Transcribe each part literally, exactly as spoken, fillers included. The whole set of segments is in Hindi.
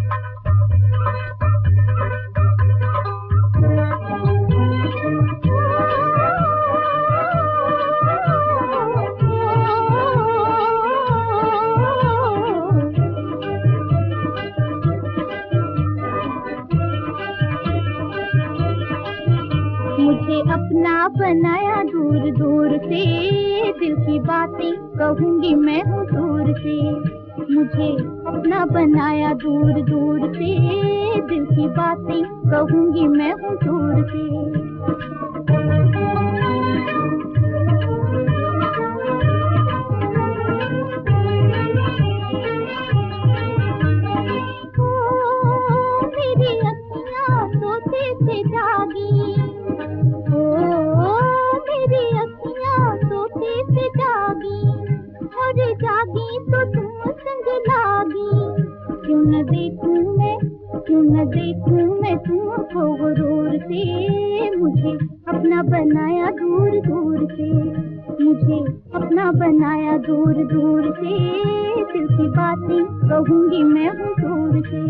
मुझे अपना बनाया दूर दूर से, दिल की बातें कहूँगी मैं हूँ दूर से। मुझे अपना बनाया दूर दूर से, दिल की बातें कहूँगी मैं हूँ दूर से। जागी तो तुम संग लागी, क्यों न देखूं मैं, क्यों न देखूं मैं तुमको गुरूर से। मुझे अपना बनाया दूर दूर से, मुझे अपना बनाया दूर दूर से। दिल की बातें कहूँगी मैं हूँ दूर से।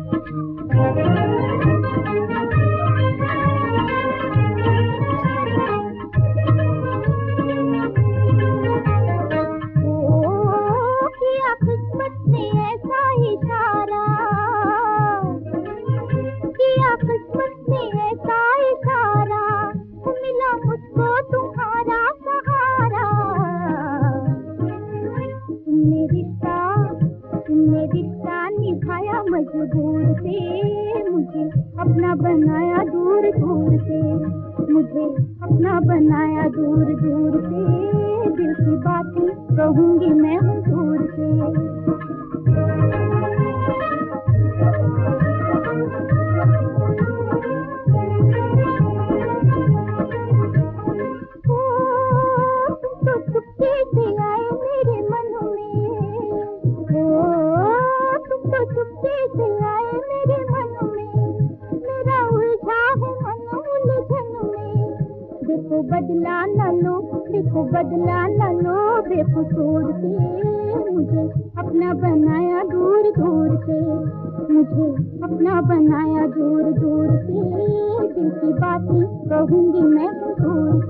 निभाया मजबूर से, मुझे अपना बनाया दूर दूर से। मुझे अपना बनाया दूर दूर से। दिल की बातें कहूँगी मैं हूँ दूर से। देखो बदला न लो, देखो बदला न लो बेफिजूल से। मुझे अपना बनाया दूर दूर से, मुझे अपना बनाया दूर दूर से। दिल की बातें कहूँगी मैं दूर से।